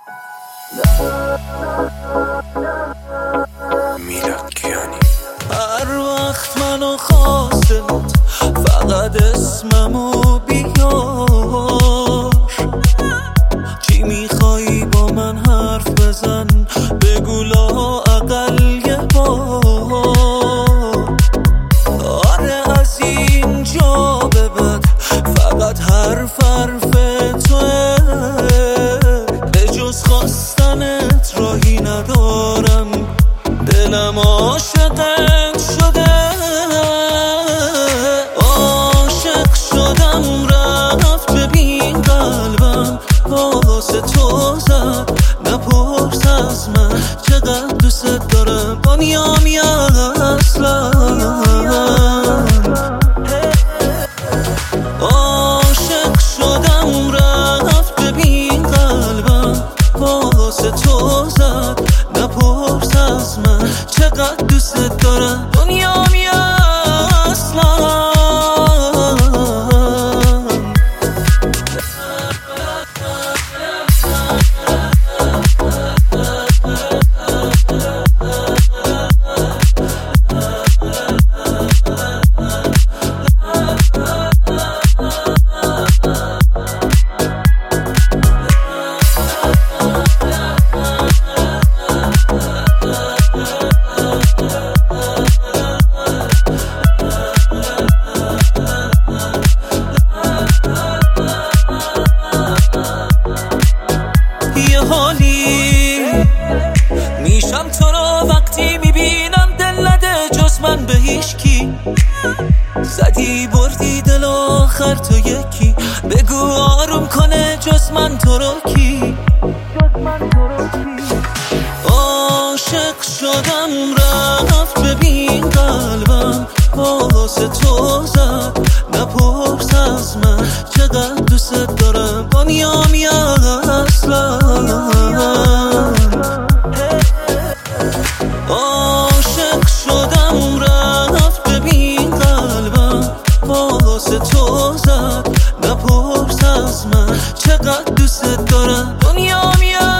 هر وقت منو خواستت فقط اسممو بیار، چی میخوایی با من حرف بزن، بگو لااقل یه بار. آره از اینجا به بعد فقط حرف توه، به جز خواستنت راهی ندارم، دلم عاشقت شده. عاشق شدم رفت، ببین قلبم واسه تو زد، نپرس از من چقدر دوست دارم، دنیام یا اصلا. عاشق شدم رفت، ببین قلبم واسه تو زد، نپرس از من چقدر دوست دارم، دنیام یا اصلا. یه حالی میشم تو رو وقتی میبینم، دل نده جز من به هیچکی، زدی بردی دل آخر تو یکی، بگو آروم کنه جز من تو رو کی. عاشق شدم رفت، ببین قلبم واسه تو زد، نپرس از من چقدر دوست دارم، دنیام یا اصلا. عاشق شدم رفت، ببین قلبم واسه تو زد، نپرس از من چقدر دوست دارم، دنیام یا